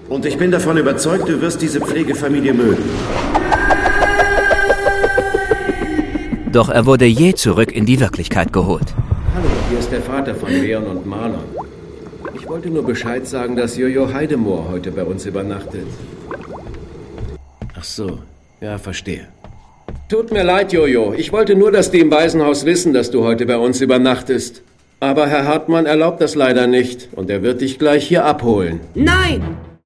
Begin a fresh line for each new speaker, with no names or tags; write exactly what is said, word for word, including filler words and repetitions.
Und ich bin davon überzeugt, du wirst diese Pflegefamilie mögen.
Doch er wurde jäh zurück in die Wirklichkeit geholt.
Hallo, hier ist der Vater von Leon und Marlon. Ich wollte nur Bescheid sagen, dass Jojo Heidemoor heute bei uns übernachtet. Ach so, ja, verstehe. Tut mir leid, Jojo. Ich wollte nur, dass die im Waisenhaus wissen, dass du heute bei uns übernachtest. Aber Herr Hartmann erlaubt das leider nicht und er wird dich gleich hier abholen.
Nein!